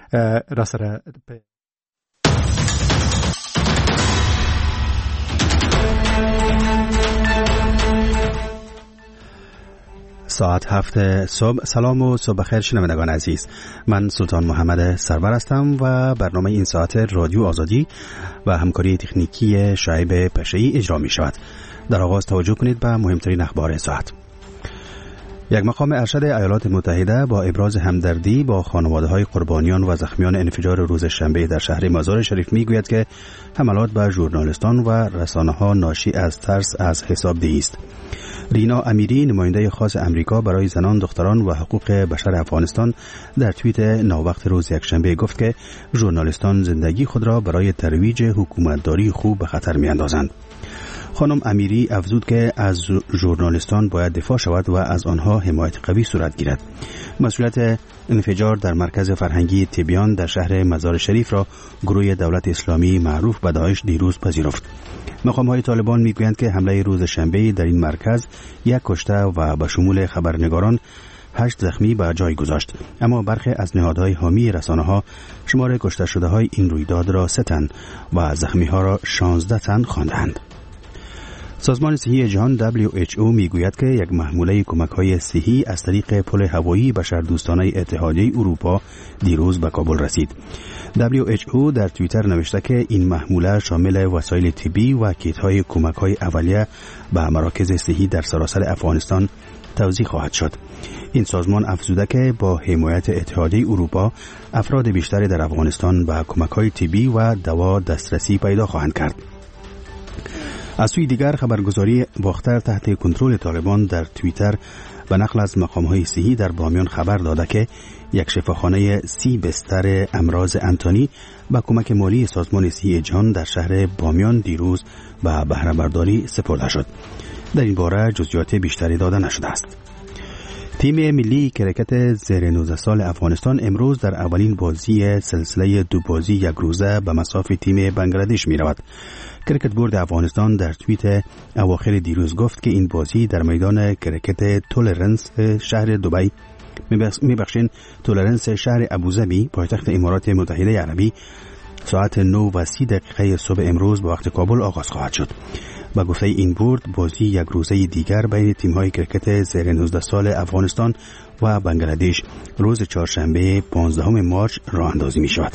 راسره ساعت 7 صبح. سلام و صبح بخیر شنوندگان عزیز، من سلطان محمد سرور هستم و برنامه این ساعت رادیو آزادی و همکاری تکنیکی شعیب پشه‌ای اجرا می شود. در آغاز توجه کنید به مهمترین اخبار ساعت. یک مقام ارشد ایالات متحده با ابراز همدردی با خانواده‌های قربانیان و زخمیان انفجار روز شنبه در شهر مزار شریف میگوید که حملات به ژورنالیستان و رسانه‌ها ناشی از ترس از حسابدهی است. رینا امیری، نماینده خاص امریکا برای زنان، دختران و حقوق بشر افغانستان، در توییت ناوقت روز یکشنبه گفت که ژورنالیستان زندگی خود را برای ترویج حکومتداری خوب به خطر می‌اندازند. خانم امیری افزود که از ژورنالیستان باید دفاع شود و از آنها حمایت قوی صورت گیرد. مسئولیت انفجار در مرکز فرهنگی تبیان در شهر مزار شریف را گروه دولت اسلامی معروف به داعش دیروز پذیرفت. مقام‌های طالبان میگویند که حمله روز شنبه در این مرکز یک کشته و به شمول خبرنگاران 8 زخمی به جای گذاشت، اما برخی از نهادهای حامی رسانه‌ها شمار کشته شده‌های این رویداد را 3 تن و زخمی‌ها را 16 تن خواندند. سازمان صحی جهان WHO میگوید که یک محموله کمک‌های صحی از طریق پل هوایی بشردوستانه اتحادیه اروپا دیروز به کابل رسید. WHO در توییتر نوشته که این محموله شامل وسایل طبی و کیت‌های کمک‌های اولیه به مراکز صحی در سراسر افغانستان توزیع خواهد شد. این سازمان افزوده که با حمایت اتحادیه اروپا افراد بیشتری در افغانستان به کمک‌های طبی و دوا دسترسی پیدا خواهند کرد. از سوی دیگر خبرگزاری باختر تحت کنترل طالبان در توییتر به نقل از مقام‌های صحی در بامیان خبر داده که یک شفاخانه 30 بستر امراض انتانی با کمک مالی سازمان صحی جهان در شهر بامیان دیروز به بهره برداری سپرده شد. در این باره جزئیات بیشتری داده نشده است. تیم ملی کرکت زیر 19 سال افغانستان امروز در اولین بازی سلسله 2 بازی یک روزه به مصاف تیم بنگلادش می رود. کرکت بورد افغانستان در توییت اواخر دیروز گفت که این بازی در میدان کرکت تولرنس شهر دبی تولرنس شهر ابوظبی پایتخت امارات متحده عربی ساعت 9:30 صبح امروز به وقت کابل آغاز خواهد شد. با گفته این بورد بازی یک روزه دیگر بین تیم‌های کرکت زیر 19 سال افغانستان و بنگلادش روز چهارشنبه 15 مارس راه اندازی می شود.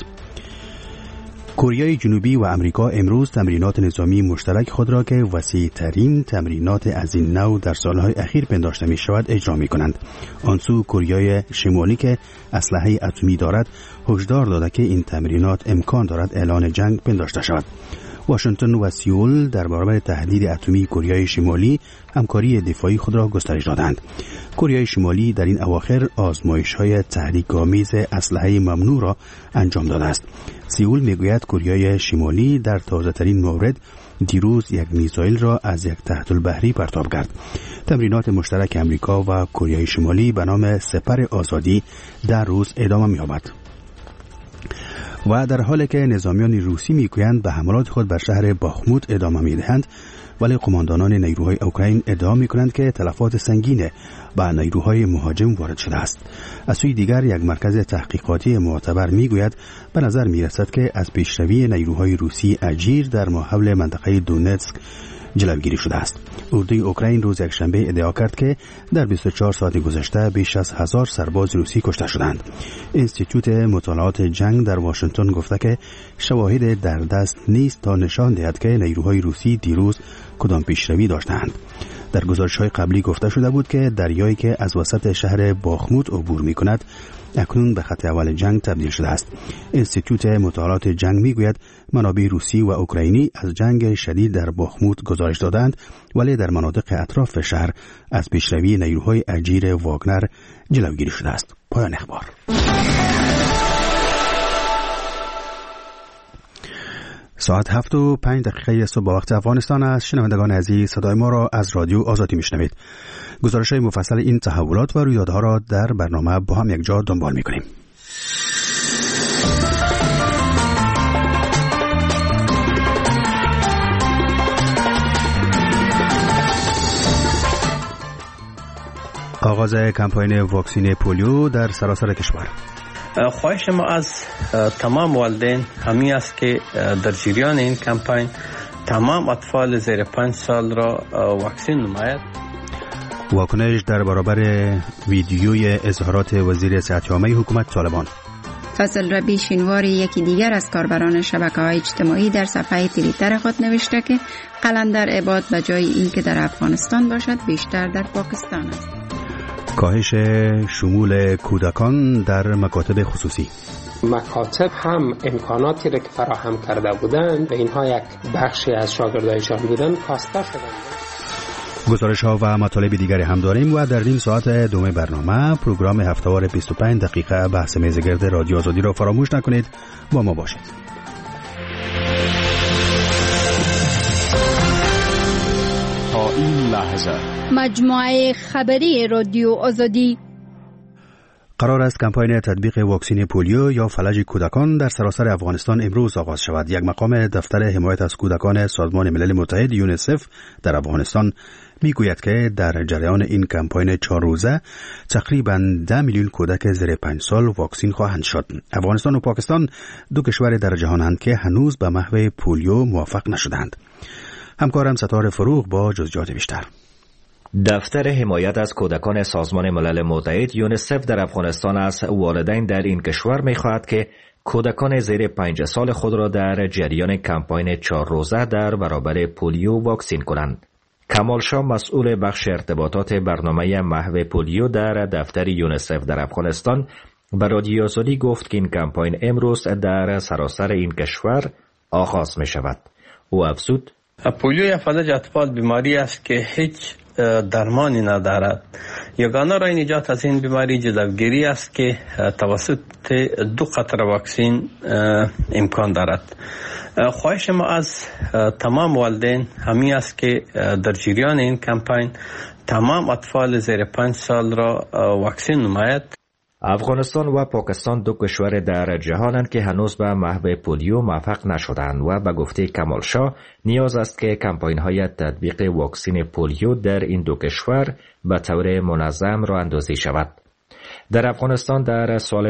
کره جنوبی و امریکا امروز تمرینات نظامی مشترک خود را که وسیع‌ترین تمرینات از این نوع در سالهای اخیر پنداشته می شود اجرا می کنند. آنسو کره شمالی که اسلحه اتمی دارد هشدار داده که این تمرینات امکان دارد اعلان جنگ پنداشته شود. واشنگتن و سئول در برابر تهدید اتمی کره شمالی همکاری دفاعی خود را گسترش دادند. کره شمالی در این اواخر آزمایش‌های تحریک‌آمیز اسلحه ممنوع را انجام داده است. سئول میگوید کره شمالی در تازه‌ترین مورد دیروز یک میزایل را از یک تحت البحری پرتاب کرد. تمرینات مشترک امریکا و کره شمالی به نام سپر آزادی در روز ادامه می‌یابد. و در حالی که نظامیان روسی میگویند به حملات خود بر شهر باخموت ادامه میدهند، ولی قماندانان نیروهای اوکراین ادعا میکنند که تلفات سنگین به نیروهای مهاجم وارد شده است. از سوی دیگر یک مرکز تحقیقاتی معتبر میگوید به نظر میرسد که از پیشروی نیروهای روسی اجیر در ماحول منطقه دونتسک جلوگیری شده است. اردوی اوکراین روز یکشنبه ادعا کرد که در 24 ساعت گذشته بیش از 1000 سرباز روسی کشته شدند. انستیتوت مطالعات جنگ در واشنگتن گفته که شواهد در دست نیست تا نشان دهد که نیروهای روسی دیروز کدام پیشروی داشتند. در گزارش‌های قبلی گفته شده بود که دریایی که از وسط شهر باخموت عبور می‌کند اکنون به خط اول جنگ تبدیل شده است. انستیتوت مطالعات جنگ میگوید منابع روسی و اوکراینی از جنگ شدید در باخموت گزارش دادند، ولی در مناطق اطراف شهر از پیشروی نیروهای اجیر واگنر جلوگیری شده است. پایان اخبار. ساعت 7:05 صبح وقت افغانستان است. شنوندگان عزیز، صدای ما را از رادیو آزادی میشنوید. گزارش‌های مفصل این تحولات و رویدادها را در برنامه با هم یک جا دنبال می‌کنیم. آغاز کمپاین واکسین پولیو در سراسر کشور. خواهش ما از تمام والدین همین است که در جریان این کمپین تمام اطفال زیر 5 سال را واکسین نماید. واکنش در برابر ویدیوی اظهارات وزیر صحت عامه حکومت طالبان. فضل ربی شینواری یکی دیگر از کاربران شبکه‌های اجتماعی در صفحه توییتر خود نوشته که قلندر عباد به جای اینکه در افغانستان باشد بیشتر در پاکستان است. کاهش شمول کودکان در مکاتب خصوصی. مکاتب هم امکاناتی را که فراهم کرده بودند و اینها یک بخشی از شاگردایشان بودند کاسته شدند. گزارش ها و مطالب دیگری هم داریم و در نیم ساعت دوم برنامه پروگرام هفته‌وار 25 دقیقه بحث میزگرد رادیو آزادی را فراموش نکنید، با ما باشید. تا این لحظه مجموعه خبری رادیو آزادی. قرار است کمپاین تطبیق واکسن پولیو یا فلج کودکان در سراسر افغانستان امروز آغاز شود. یک مقام دفتر حمایت از کودکان سازمان ملل متحد یونیسف در افغانستان میگوید که در جریان این کمپاین 4 روزه تقریباً 10 میلیون کودک زیر 5 سال واکسین خواهند شد. افغانستان و پاکستان دو کشور در جهانند که هنوز به محو پولیو موفق نشدند. همکارم ستاره فروغ با جزئیات بیشتر. دفتر حمایت از کودکان سازمان ملل متحد یونیسف در افغانستان از والدین در این کشور می‌خواهد که کودکان زیر 5 سال خود را در جریان کمپاین 4 روزه در برابر پولیو واکسین کنند. کمال شاه مسئول بخش ارتباطات برنامه محو پولیو در دفتر یونیسف در افغانستان به رادیو آزادی گفت که این کمپاین امروز در سراسر این کشور آغاز می شود. او افزود: پولیو یا فلج اطفال بیماری است که هیچ درمانی ندارد. یگانه راه نجات از این بیماری جلوگیری است که توسط 2 قطره واکسین امکان دارد. خواهش ما از تمام والدین همین است که در جریان این کمپین تمام اطفال زیر 5 سال را واکسین نماید. افغانستان و پاکستان دو کشور در جهانند که هنوز به محو پولیو موفق نشدند و به گفته کمال شاه نیاز است که کمپاین‌های تطبیق واکسن پولیو در این دو کشور به طور منظم راه اندازی شود. در افغانستان در سال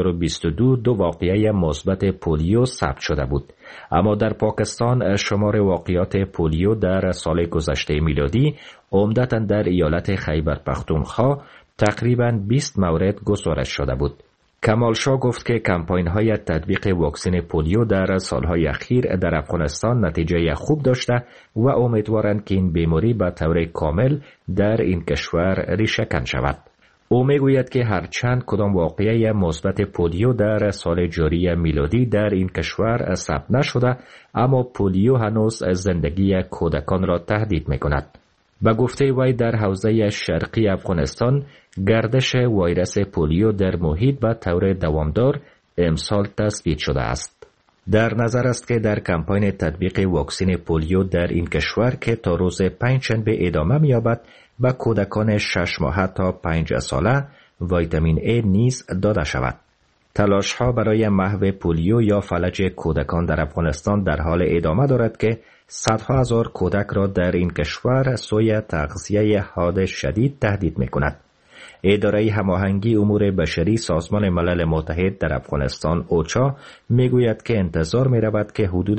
2022 2 واقعه مثبت پولیو ثبت شده بود، اما در پاکستان شمار واقعات پولیو در سال گذشته میلادی عمدتاً در ایالت خیبر پختونخوا تقریباً 20 مورد گزارش شده بود. کمال شاه گفت که کمپاین‌های تطبیق واکسن پولیو در سالهای اخیر در افغانستان نتیجه خوب داشته و امیدوارند که این بیماری به طور کامل در این کشور ریشه‌کن شود. او میگوید که هرچند کدام واقعه مثبت پولیو در سال جاری میلادی در این کشور ثبت نشده، اما پولیو هنوز زندگی کودکان را تهدید می‌کند. به گفته وی در حوزه شرقی افغانستان گردش ویروس پولیو در محیط به طور دوامدار امسال تثبیت شده است. در نظر است که در کمپاین تطبیق واکسن پولیو در این کشور که تا روز 5 شنبه ادامه می‌یابد به کودکان 6 ماهه تا 5 ساله ویتامین A نیز داده شود. تلاش‌ها برای محو پولیو یا فلج کودکان در افغانستان در حال ادامه دارد که صدها هزار کودک را در این کشور سوی تغذیه حاد شدید تهدید می‌کند. اداره هماهنگی امور بشری سازمان ملل متحد در افغانستان اوچا میگوید که انتظار می‌رود که حدود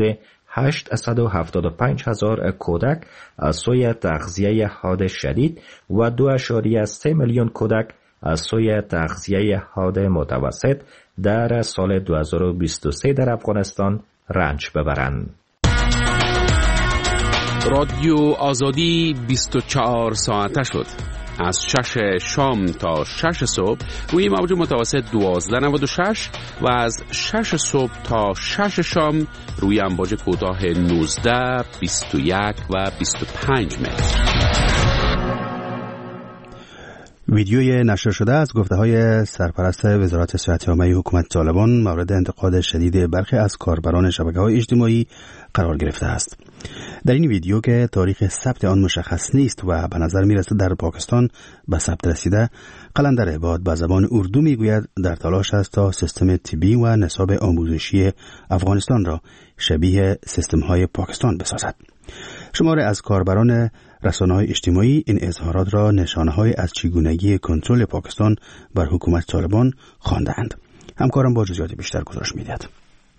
875,000 کودک از سوی تغذیه حاد شدید و 2.3 میلیون کودک از سوی تغذیه حاد متوسط در سال 2023 در افغانستان رنج ببرند. رادیو آزادی 24 ساعته شد. از 6 شام تا 6 صبح روی موج متوسط 1296 و از 6 صبح تا 6 شام روی امواج کوتاه 19، 21 و 25 متر. ویدیوی نشر شده از گفته‌های سرپرست وزارت صحت عامه حکومت طالبان مورد انتقاد شدید برخی از کاربران شبکه‌های اجتماعی قرار گرفته است. در این ویدیو که تاریخ ثبت آن مشخص نیست و به نظر می‌رسد در پاکستان به ثبت رسیده، قلندر عباد به زبان اردو میگوید در تلاش است تا سیستم طبی و نصاب آموزشی افغانستان را شبیه سیستم‌های پاکستان بسازد. شماری از کاربران رسانه‌های اجتماعی این اظهارات را نشانه‌های از چگونگی کنترل پاکستان بر حکومت طالبان خواندند. همکارم با جزئیات بیشتر گزارش می‌دهد.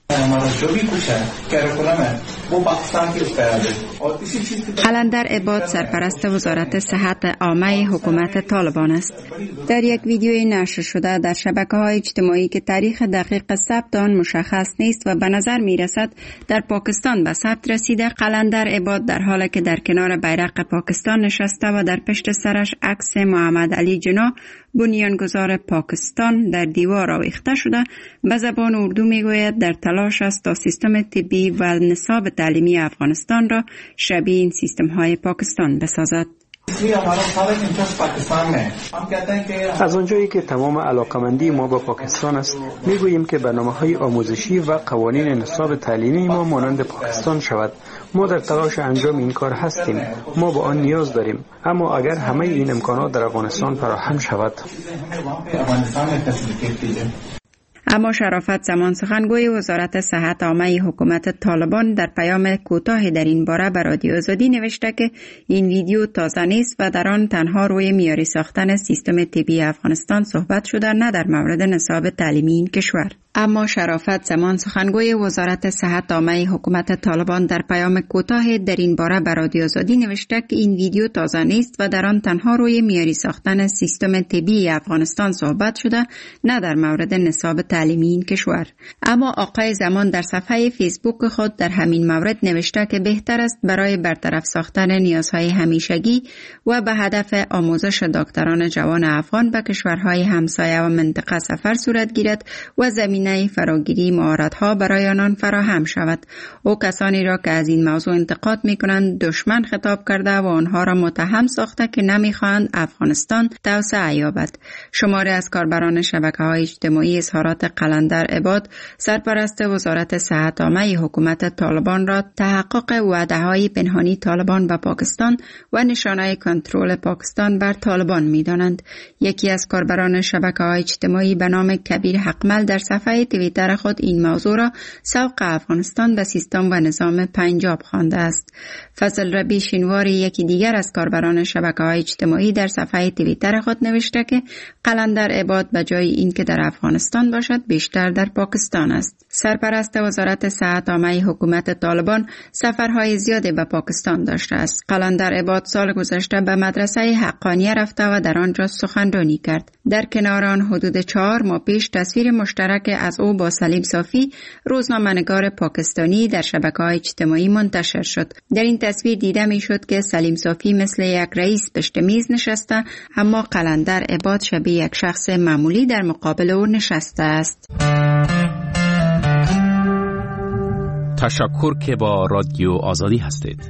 قلندر عباد سرپرست وزارت صحت عامه حکومت طالبان است. در یک ویدیوی نشر شده در شبکه‌های اجتماعی که تاریخ دقیق ثبت آن مشخص نیست و به نظر می‌رسد در پاکستان به ثبت رسیده، قلندر عباد در حالی که در کنار بیرق پاکستان نشسته و در پشت سرش عکس محمد علی جناح بنیانگذار پاکستان در دیوار آویخته شده به زبان اردو میگوید در تلاش است تا سیستم طبی و نصاب تعلیمی افغانستان را شبیه این سیستم های پاکستان بسازد. از اونجایی که تمام علاقمندی ما با پاکستان است، میگوییم که برنامه‌های آموزشی و قوانین نصاب تعلیمی ما مانند پاکستان شود. ما در تلاش انجام این کار هستیم. ما به آن نیاز داریم. اما اگر همه این امکانات در افغانستان فراهم شود. اما شرافت زمان سخنگوی وزارت صحت عامه حکومت طالبان در پیام کوتاهی در این باره به رادیو آزادی نوشته که این ویدیو تازه نیست و در آن تنها روی معیاری ساختن سیستم طبی افغانستان صحبت شده، نه در مورد نصاب تعلیمی این کشور. اما شرافت زمان سخنگوی وزارت صحت عامه حکومت طالبان در پیام کوتاه در این باره به رادیو آزادی نوشته که این ویدیو تازه نیست و در آن تنها روی معیاری ساختن سیستم طبی افغانستان صحبت شده، نه در مورد نصاب تعلیمی این کشور. اما آقای زمان در صفحه فیسبوک خود در همین مورد نوشته که بهتر است برای برطرف ساختن نیازهای همیشگی و به هدف آموزش دکتران جوان افغان به کشورهای همسایه و منطقه سفر صورت گیرد و زمینه فراگیری مهارت‌ها برای آنان فراهم شود. او کسانی را که از این موضوع انتقاد می‌کنند دشمن خطاب کرده و آنها را متهم ساخته که نمی‌خواهند افغانستان توسعه یابد. شماری از کاربران شبکه‌های اجتماعی اظهارات قلندر عباد سرپرست وزارت صحت عامه حکومت طالبان را تحقق وعده‌های پنهانی طالبان به پاکستان و نشانه کنترل پاکستان بر طالبان می‌دانند. یکی از کاربران شبکه‌های اجتماعی به نام کبیر حقمل در صفحه توییتر خود این موضوع را سوق افغانستان به سیستم و نظام پنجاب خوانده است. فضل ربی شینواری یکی دیگر از کاربران شبکه‌های اجتماعی در صفحه توییتر خود نوشته که قلندر عباد به جای اینکه در افغانستان باشد بیشتر در پاکستان است. سرپرست وزارت صحت عامه حکومت طالبان سفرهای زیادی به پاکستان داشته است. قلندر عباد سال گذشته به مدرسه حقانیه رفته و در آنجا سخنرانی کرد. در کنار آن حدود 4 ماه پیش تصویر مشترک از او با سلیم صافی روزنامه‌نگار پاکستانی در شبکه‌های اجتماعی منتشر شد. در این تصویر دیده می‌شد که سلیم صافی مثل یک رئیس پشت میز نشسته، اما قلندر عباد شبیه یک شخص معمولی در مقابل او نشسته است. تشکر که با رادیو آزادی هستید.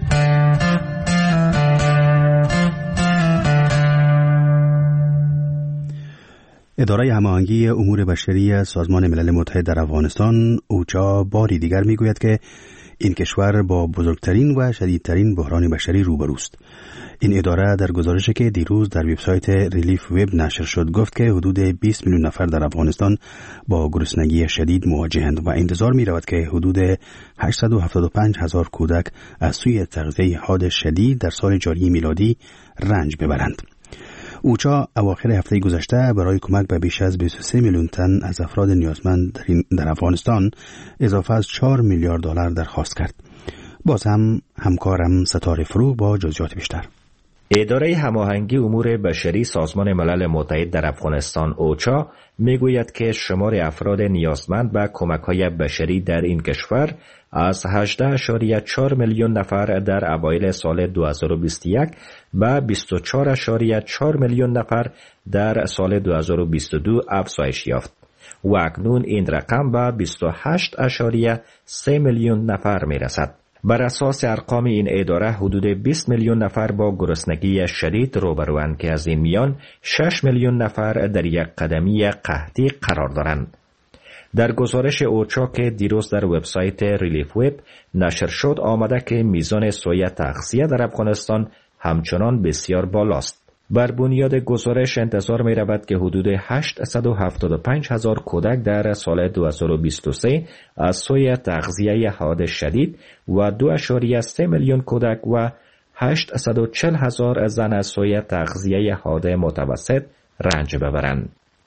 اداره هماهنگی امور بشری سازمان ملل متحد در افغانستان اوچا باری دیگر میگوید که این کشور با بزرگترین و شدیدترین بحران بشری روبروست. این اداره در گزارشی که دیروز در وبسایت ریلیف وب نشر شد گفت که حدود 20 میلیون نفر در افغانستان با گرسنگی شدید مواجهند و انتظار می رود که حدود 875 هزار کودک از سوی تغذیه حاد شدید در سال جاری میلادی رنج ببرند. اوچا اواخر هفته گذشته برای کمک به بیش از 23 میلیون تن از افراد نیازمند در افغانستان اضافه از 4 میلیارد دلار درخواست کرد. باز هم همکارم ستاره فروغ با جزئیات بیشتر. اداره هماهنگی امور بشری سازمان ملل متحد در افغانستان اوچا میگوید که شمار افراد نیازمند به کمک‌های بشری در این کشور از 18.4 میلیون نفر در اوایل سال 2021 به 24.4 میلیون نفر در سال 2022 افزایش یافت و اکنون این رقم به 28.3 میلیون نفر میرسد. بر اساس ارقام این اداره حدود 20 میلیون نفر با گرسنگی شدید روبروند که از این میان 6 میلیون نفر در یک قدمی قحطی قرار دارند. در گزارش اوچا که دیروز در وبسایت ریلیف وب نشر شد آمده که میزان سوی تغذیه در افغانستان همچنان بسیار بالاست. بر بنیاد گزارش انتظار می رود که حدود 875 هزار کودک در سال 2023 از سوی تغذیه حاد شدید و 2.3 میلیون کودک و 840 هزار زن از سوی تغذیه حاد متوسط رنج ببرند.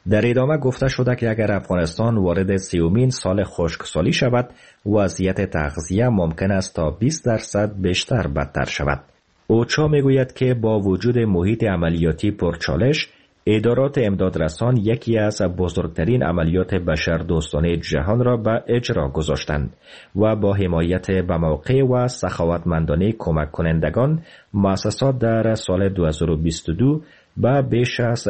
در ادامه گفته شده که اگر افغانستان وارد 30مین سال خشکسالی شود، وضعیت تغذیه ممکن است تا 20% بیشتر بدتر شود. اوچا میگوید که با وجود محیط عملیاتی پرچالش، ادارات امدادرسان یکی از بزرگترین عملیات بشردوستانه جهان را به اجرا گذاشتند و با حمایت به موقع و سخاوتمندانه کمک کنندگان، مؤسسات در سال 2022 به بیش از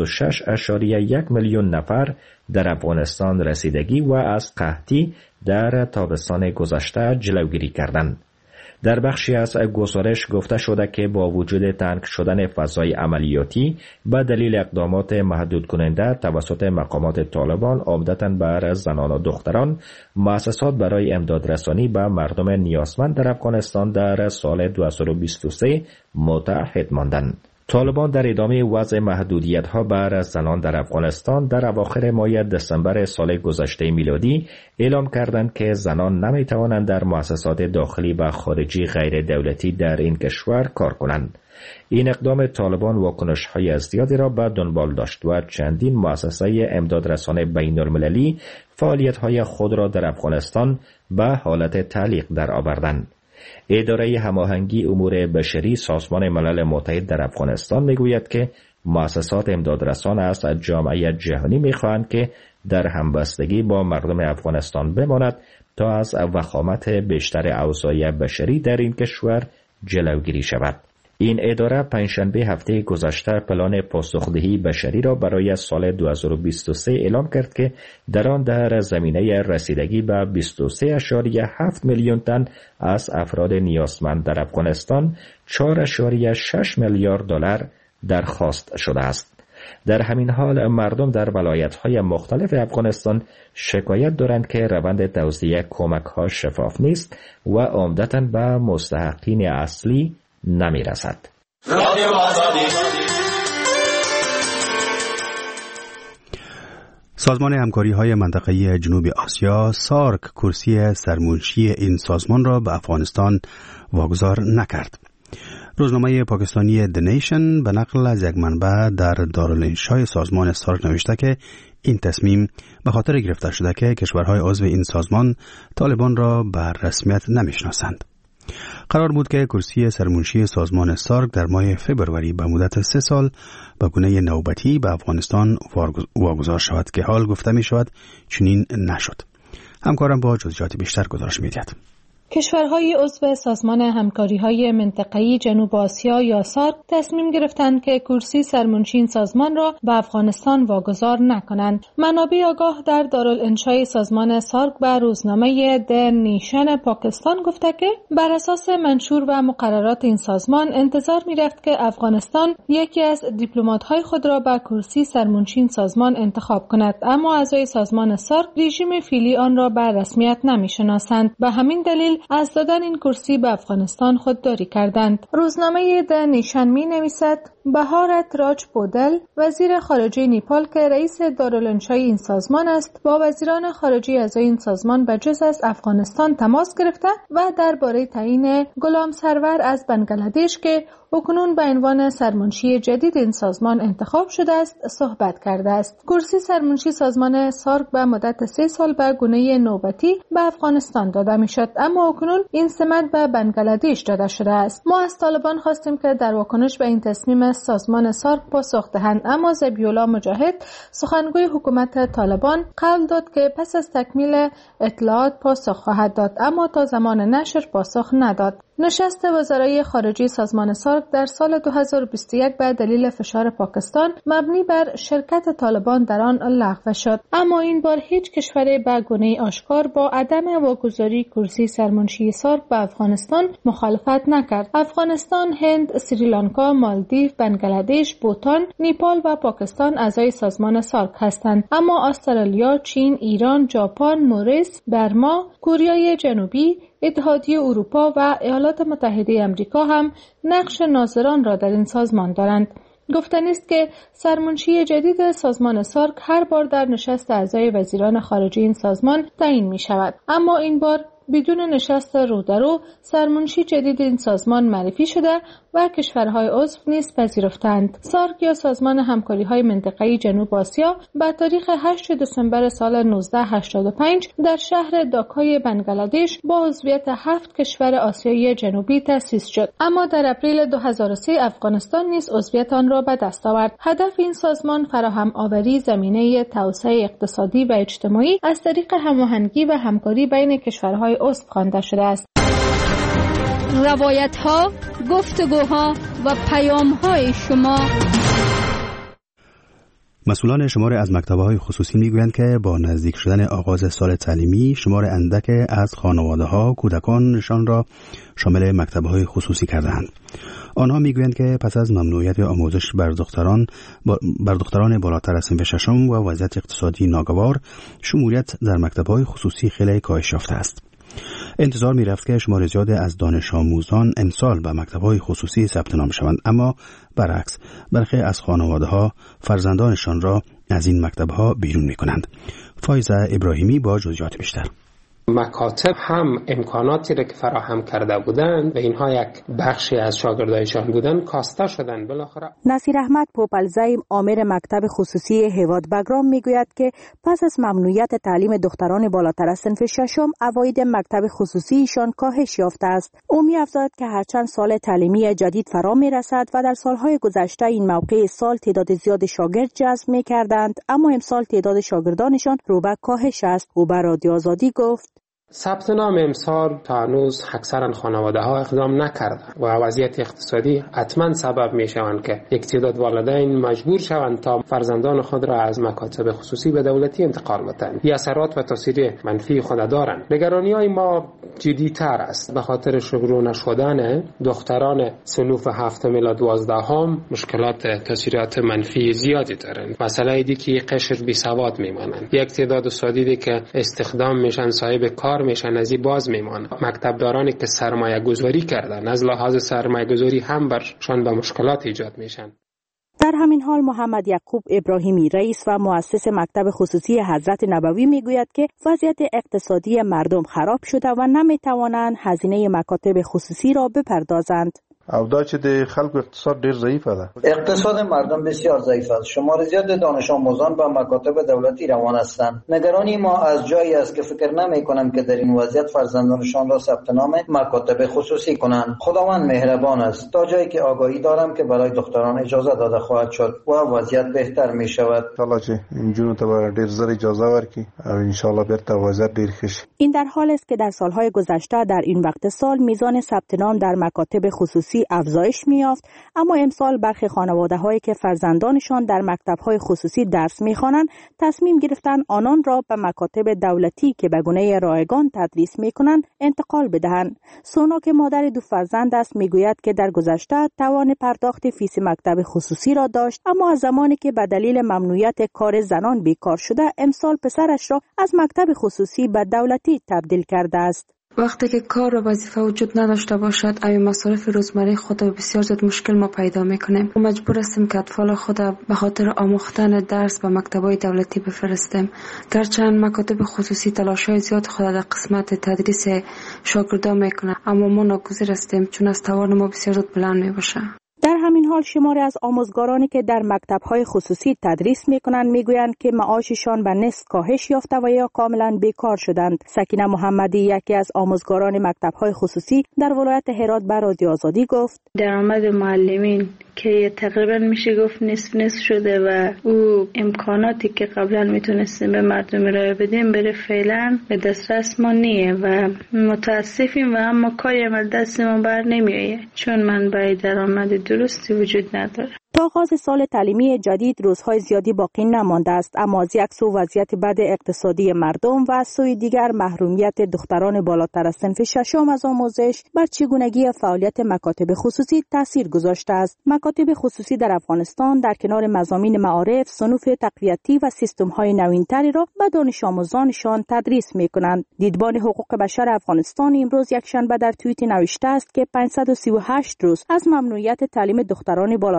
26.1 میلیون نفر در افغانستان رسیدگی و از قحطی در تابستان گذشته جلوگیری کردند. در بخشی از گزارش گفته شده که با وجود تنگ شدن فضای عملیاتی به دلیل اقدامات محدود کننده توسط مقامات طالبان عمدتاً بر زنان و دختران، مؤسسات برای امدادرسانی به مردم نیازمند در افغانستان در سال 2023 متعهد ماندند. طالبان در ادامه وضع محدودیت‌ها بر زنان در افغانستان در اواخر ماه دسامبر سال گذشته میلادی اعلام کردند که زنان نمی‌توانند در مؤسسات داخلی و خارجی غیر دولتی در این کشور کار کنند. این اقدام طالبان واکنش‌های زیادی را به دنبال داشت و چندین مؤسسه امدادرسان بین‌المللی فعالیت‌های خود را در افغانستان به حالت تعلیق درآوردند. اداره هماهنگی امور بشری سازمان ملل متحد در افغانستان میگوید که مؤسسات امدادرسان از جامعه جهانی میخواهند که در همبستگی با مردم افغانستان بماند تا از وخامت بیشتر اوضاع بشری در این کشور جلوگیری شود. این اداره پنجشنبه هفته گذشته پلان پاسخدهی بشری را برای سال 2023 اعلام کرد که در آن در زمینه رسیدگی به 23.7 میلیون تن از افراد نیازمند در افغانستان 4.6 میلیارد دلار درخواست شده است. در همین حال مردم در ولایت‌های مختلف افغانستان شکایت دارند که روند توزیع کمک‌ها شفاف نیست و عمدتاً به مستحقین اصلی نمی رسد. سازمان همکاری‌های منطقه‌ای جنوب آسیا سارک کرسی سرمنشی این سازمان را به افغانستان واگذار نکرد. روزنامه پاکستانی The Nation به نقل از یک منبع در دارالانشای سازمان سارک نوشته که این تصمیم به خاطر گرفته شده که کشورهای عضو این سازمان طالبان را به رسمیت نمی‌شناسند. قرار بود که کرسی سرمنشی سازمان سارک در ماه فبروری به مدت 3 سال به گونه نوبتی به افغانستان واگذار شود که حال گفته می شود چنین نشد. همکارم با جزئیات بیشتر گزارش می دهد. کشورهای عضو سازمان همکاری‌های منطقه‌ای جنوب آسیا یا سارک تصمیم گرفتند که کرسی سرمنشی این سازمان را به افغانستان واگذار نکنند. منابع آگاه در دارالانشای سازمان سارک به روزنامه د نیشن پاکستان گفته که بر اساس منشور و مقررات این سازمان انتظار می‌رفت که افغانستان یکی از دیپلمات‌های خود را به کرسی سرمنشی این سازمان انتخاب کند، اما اعضای سازمان سارک رژیم فعلی آن را به رسمیت نمی‌شناسند. به همین دلیل از دادن این کرسی به افغانستان خودداری کردند. روزنامه د نیشن می نویسد بهارت راج پودل وزیر خارجه نیپال که رئیس دارالانشای این سازمان است با وزیران خارجه اعضای این سازمان به جز از افغانستان تماس گرفته و درباره تعیین غلام سرور از بنگلادش که اکنون به عنوان سرمنشی جدید این سازمان انتخاب شده است صحبت کرده است. کرسی سرمنشی سازمان سارک به مدت 3 سال به گونه نوبتی به افغانستان داده می شد، اما اکنون این سمت به بنگلادش داده شده است. ما از طالبان خواستیم که در واکنش به این تصمیم سازمان سارک پاسخ دهند، اما ذبیح‌الله مجاهد سخنگوی حکومت طالبان قول داد که پس از تکمیل اطلاعات پاسخ خواهد داد، اما تا زمان نشر پاسخ نداد. نشست وزرای خارجه سازمان سارک در سال 2021 به دلیل فشار پاکستان مبنی بر شرکت طالبان در آن لغو شد، اما این بار هیچ کشور به گونه آشکار با عدم واگذاری کرسی سرمنشی سارک به افغانستان مخالفت نکرد. افغانستان، هند، سریلانکا، مالدیو، بنگلادش، بوتان، نیپال و پاکستان اعضای سازمان سارک هستند، اما استرالیا، چین، ایران، ژاپن، موریس، برما، کره جنوبی، اتحادیه اروپا و ایالات متحده آمریکا هم نقش ناظران را در این سازمان دارند. گفتنی است که سرمنشی جدید سازمان سارک هر بار در نشست اعضای وزیران خارجه این سازمان تعیین می شود، اما این بار بدون نشست رو در رو سرمنشی جدید این سازمان معرفی شده و کشورهای عضو نیز پذیرفتند. سارک یا سازمان همکاری‌های منطقه‌ای جنوب آسیا با تاریخ 8 دسامبر سال 1985 در شهر داکای بنگلادش با عضویت 7 کشور آسیایی جنوبی تأسیس شد، اما در اپریل 2003 افغانستان نیز عضویت آن را به دست آورد. هدف این سازمان فراهم آوری زمینه توسعه اقتصادی و اجتماعی از طریق هماهنگی و همکاری بین کشورهای عضو خوانده شده است. روایت‌ها، گفتگوها و پیام‌های شما. مسئولان شمار از مکتب‌های خصوصی میگویند که با نزدیک شدن آغاز سال تعلیمی شمار اندک از خانواده‌ها کودکانشان را شامل مکتب‌های خصوصی کرده‌اند. آنها میگویند که پس از ممنوعیت آموزش بر دختران بالاتر از صنف ششم و وضعیت اقتصادی ناگوار، شمولیت در مکتب‌های خصوصی خیلی کاهش یافته است. انتظار می‌رفت که شمار زیادی از دانش آموزان امسال به مکتب‌های خصوصی ثبت نام شوند، اما برعکس برخی از خانواده‌ها فرزندانشان را از این مکتب‌ها بیرون می‌کنند. فایزه ابراهیمی با جزئیات بیشتر. مکاتب هم امکاناتی را که فراهم کرده بودند و اینها یک بخشی از شاگردایشان بودند کاسته شدند. بالاخره نصیر احمد پوپلزی آمر مکتب خصوصی هیواد بگرام میگوید که پس از ممنوعیت تعلیم دختران بالاتر از صنف ششم عواید مکتب خصوصیشان کاهش یافته است. او می‌افزاید که هرچند سال تعلیمی جدید فرا میرسد و در سالهای گذشته این موقع سال تعداد زیاد شاگرد جذب می‌کردند، اما امسال تعداد شاگردانشان رو به کاهش است. او به رادیو آزادی گفت: ثبت نام امسال تا هنوز اکثرا خانواده ها اقدام نکردند و وضعیت اقتصادی حتما سبب می شوند که یک تعداد والدین مجبور شوند تا فرزندان خود را از مکاتب خصوصی به دولتی انتقال بدهند. این اثرات و تاثیر منفی خود دارند. نگرانی های ما جدی‌تر است به خاطر شروع نشدن دختران صنوف 7 الی 12 مشکلات تاثیرات منفی زیادی دارند. مسئله دیگه که قشر بی سواد میمانند. یک تعداد سادی که استخدام میشن صاحب کار میشن از این باز میمانند. مکتبدارانی که سرمایه گذاری کردن از لحاظ سرمایه گذاری هم برشان به مشکلات ایجاد میشن. در همین حال محمد یعقوب ابراهیمی رئیس و مؤسس مکتب خصوصی حضرت نبوی میگوید که وضعیت اقتصادی مردم خراب شده و نمیتوانند هزینه مکاتب خصوصی را بپردازند. او دا چې د خلکو اقتصاد ډیر ضعیف ده. اقتصاد مردم بسیار ضعیف است. شمار زیاد دانش آموزان به مکاتب دولتی روان هستند. نگرانی ما از جایی است که فکر نمی‌کنم که در این وضعیت فرزندانشان را ثبت نام مکاتب خصوصی کنند. خداوند مهربان است. تا جایی که آگاهی دارم که برای دختران اجازه داده خواهد شد و وضعیت بهتر می شود. ان شاء الله چې اینجونو ته ډیر زر اجازه ورکړي او ان شاء الله بیرته وضعیت ډیر ښه شي. این در حال است که در سالهای گذشته در این وقت سال میزان ثبت نام در مکاتب خصوصی افزایش می‌یافت، اما امسال برخی خانواده‌هایی که فرزندانشان در مکتب‌های خصوصی درس می‌خوانند تصمیم گرفتند آنان را به مکاتب دولتی که به گونه رایگان تدریس می‌کنند انتقال بدهند. سونا که مادر دو فرزند است میگوید که در گذشته توان پرداخت فیس مکتب خصوصی را داشت، اما از زمانی که به دلیل ممنوعیت کار زنان بیکار شده امسال پسرش را از مکتب خصوصی به دولتی تبدیل کرده است. وقتی که کار و وظیفه وجود نداشته باشد او مصارف روزمره خود بسیار زیاد مشکل ما پیدا میکنیم و مجبور هستیم که اطفال خود به خاطر آموختن درس به مکتب‌های دولتی بفرستیم. گرچند مکاتب خصوصی تلاش‌های زیاد خود در قسمت تدریس شاگردان میکنه، اما ما ناگزیر هستیم چون از توان ما بسیار زیاد بلند میباشه. در همین حال شماری از آموزگارانی که در مکتب‌های خصوصی تدریس می‌کنند می‌گویند که معاششان به نصف کاهش یافته و یا کاملا بیکار شدند. سکینه محمدی یکی از آموزگاران مکتب‌های خصوصی در ولایت هرات به رادیو آزادی گفت: درآمد معلمین که تقریبا میشه گفت نصف نصف شده و او امکاناتی که قبلا میتونستیم به مردم ارائه بدیم بره فعلا به دسترس ما نیه و متاسفیم و اما کاری عمل دست ما بر نمیایه چون منبع درآمد درستی وجود نداره. تا آغاز سال تعلیمی جدید روزهای زیادی باقی نمانده است، اما از یک سو وضعیت بد اقتصادی مردم و از سوی دیگر محرومیت دختران بالاتر از صنف ششم از آموزش بر چگونگی فعالیت مکاتب خصوصی تاثیر گذاشته است. مکاتب خصوصی در افغانستان در کنار مضامین معارف، صنوف تقویتی و سیستم‌های نوین‌تری را به دانش آموزانشان تدریس می‌کنند. دیدبان حقوق بشر افغانستان امروز یکشنبه در توییت نوشته است که 538 روز از ممنوعیت تعلیم دختران بالاتر از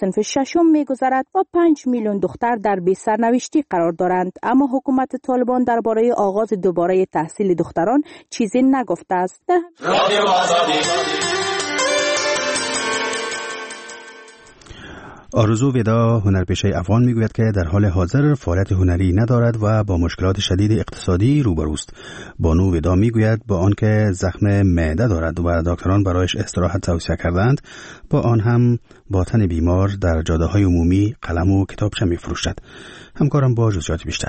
صنف ششم می‌گذرد و 5 میلیون دختر در بی‌سرنوشتی قرار دارند. اما حکومت طالبان درباره آغاز دوباره تحصیل دختران چیزی نگفته است. آرزو ودا هنرپیشه افغان میگوید که در حال حاضر فعالیت هنری ندارد و با مشکلات شدید اقتصادی روبروست. بانو ودا میگوید با آنکه زخم معده دارد و دکتران برایش استراحت توصیه کردند، با آن هم با تن بیمار در جاده‌های عمومی قلم و کتابچه میفروشد. همکارم با جزئیات بیشتر.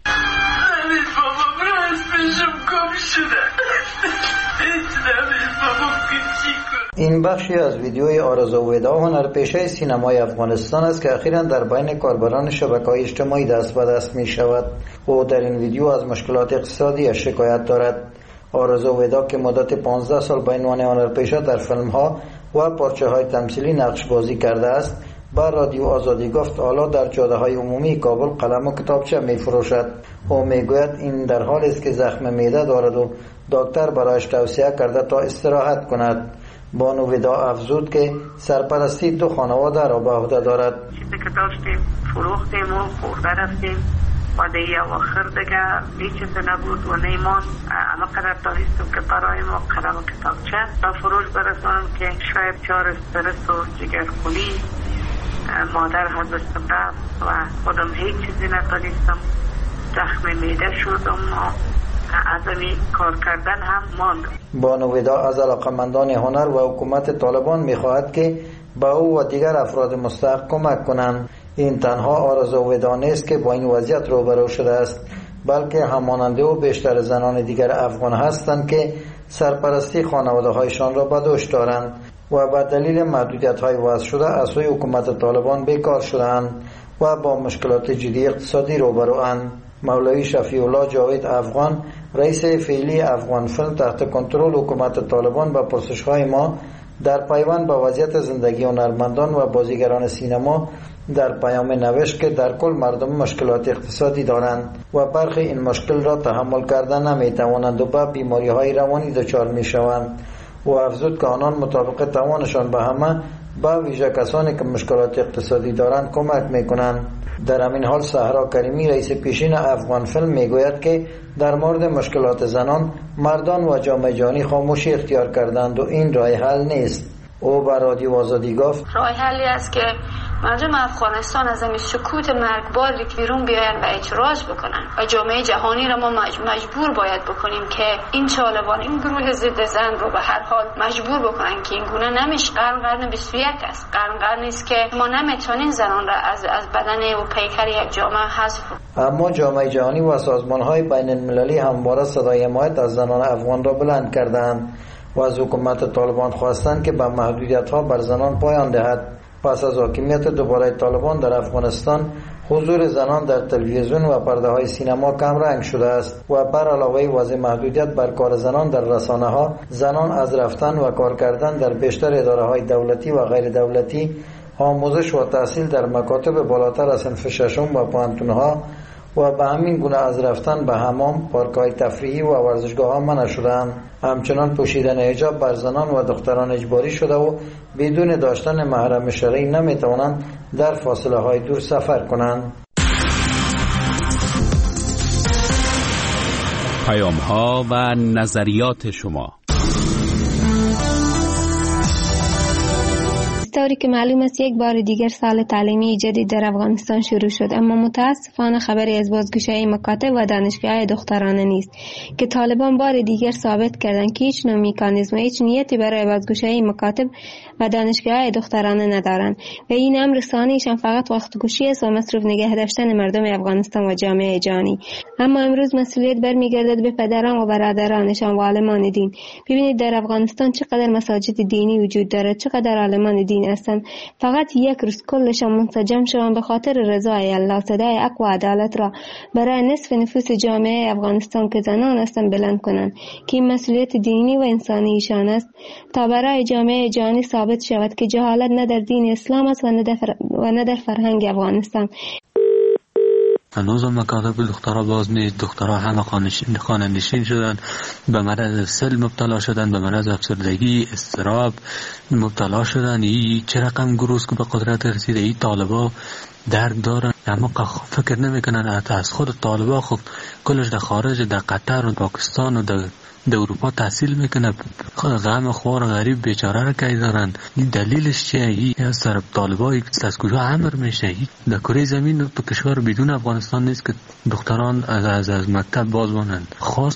این بخشی از ویدیوی آرزو ودا هنرپیشه سینمای افغانستان است که اخیراً در بین کاربران شبکه‌های اجتماعی دست به دست می شود. او در این ویدیو از مشکلات اقتصادی شکایت دارد. آرزو ودا که مدت 15 سال به عنوان هنرپیشه در فیلم‌ها و پارچه‌های تمثیلی نقش بازی کرده است، با رادیو آزادی گفت حالا در جاده‌های عمومی کابل قلم و کتابچه می‌فروشد. او می‌گوید این در حالی است که زخم معده دارد و دکتر برایش توصیه کرده تا استراحت کند. بانو ودا افزود که سرپرستی 2 خانواده را به عهده دارد. چیزی که داشتیم فروختیم و خورده رفتیم و دیگه آخر دیگه هیچ نبود و نیمان قدر داریستم که برای ما قلم و کتابچه تا فروش برسانم که شاید 4 استرس و جگرخونی مادر حضرتم رفت و خودم هیچ چیزی نداریستم. زخم معده شدم و از این کار کردن هم ماند. بانو ودا از علاقمندان هنر و حکومت طالبان می‌خواهد که با او و دیگر افراد مستحق کمک کنند. این تنها آرزو ودا نیست که با این وضعیت روبرو شده است، بلکه همانند او بیشتر زنان دیگر افغان هستند که سرپرستی خانواده‌هایشان را به دوش دارند و به دلیل محدودیت‌های وضع شده از سوی حکومت طالبان بیکار شدند و با مشکلات جدی اقتصادی روبروند. مولوی شفیع الله جاوید افغان، رئیس فعلی افغان فیلم تحت کنترل حکومت طالبان، با پرسش‌های ما در پیوند با وضعیت زندگی هنرمندان و بازیگران سینما در پیام نوشت که در کل مردم مشکلات اقتصادی دارند و برخی این مشکل را تحمل کردن نمی‌توانند و به بیماری‌های روانی دچار می‌شوند. و افزود که آنان مطابق توانشان به همه به ویژه کسانی که مشکلات اقتصادی دارند کمک می‌کنند. در همین حال صحرا کریمی، رئیس پیشین افغان فیلم، میگوید که در مورد مشکلات زنان مردان و جامعه جهانی خاموشی اختیار کردند و این راه حل نیست. او به رادیو آزادی گفت راه حلی است که مردم افغانستان از این سکوت مرگباری که بیرون بیاین و اعتراض بکنن و جامعه جهانی را ما مجبور باید بکنیم که این طالبان، این گروه ضد زن رو به هر حال مجبور بکنن که این گونه نمیشه. قرن 21 است. قرن است که ما نمیتونیم زنان را از بدن و پیکر یک جامعه حذف کنیم. اما جامعه جهانی و سازمان‌های بین المللی همواره صدای حمایت از زنان افغان را بلند کردند و از حکومت طالبان خواستند که به محدودیت‌ها بر زنان پایان دهد. پس از حاکمیت دوباره طالبان در افغانستان، حضور زنان در تلویزیون و پرده‌های سینما کم رنگ شده است و بر علاوه وضع محدودیت بر کار زنان در رسانه‌ها، زنان از رفتن و کار کردن در بیشتر اداره‌های دولتی و غیر دولتی، آموزش و تحصیل در مکاتب بالاتر از صنف ششم و پانتون‌ها و به همین گونه از رفتن به حمام، پارک‌های تفریحی و ورزشگاه‌ها منع شدند. همچنان پوشیدن حجاب بر زنان و دختران اجباری شده و بدون داشتن محرم شرعی نمی‌توانند در فاصله‌های دور سفر کنند. پیام‌ها و نظریات شما. طوری که معلوم است یک بار دیگر سال تعلیمی جدید در افغانستان شروع شد، اما متاسفانه خبری از بازگشایی مکاتب و دانشگاه‌های دخترانه نیست که طالبان بار دیگر ثابت کردند که هیچ نوع مکانیزم و هیچ نیتی برای بازگشایی مکاتب و دانشگاه‌های دخترانه ندارند و این امر ثانیشان فقط وقت‌کشی است و مصروف نگه داشتن مردم افغانستان و جامعه جهانی. اما امروز مسئولیت برمیگردد به پدران و برادرانشان و عالمان دین. ببینید در افغانستان چقدر مساجد دینی وجود دارد، چقدر عالمان دین هستند. فقط یک روز کلشان منسجم شوند به خاطر رضای الله، صدای حق و عدالت را برای نصف نفوس جامعه افغانستان که زنان هستند بلند کنند که این مسئولیت دینی و انسانی ایشان است تا برای جامعه جهانی ثابت شود که جهالت نه در دین اسلام است و نه در فرهنگ افغانستان. هنوز مکاتب دخترها باز نیست. دخترها همه خانه نشین شدن، به مرض سل مبتلا شدن، به مرض افسردگی، اضطراب مبتلا شدن. این چه رقم گروه که به قدرت رسیده. این طالبا درد دارن، اما فکر نمیکنن حتی از خود طالبا خب کلش در خارج، در قطر و پاکستان و در اروپا تحصیل میکنه. غم خوار غریب بیچاره را که دارن. این دلیلش چیه؟ این از طرف طالبای از کجا امر میشه؟ در کره زمین تو کشور بدون افغانستان نیست که دختران از مکتب باز مانند. خاص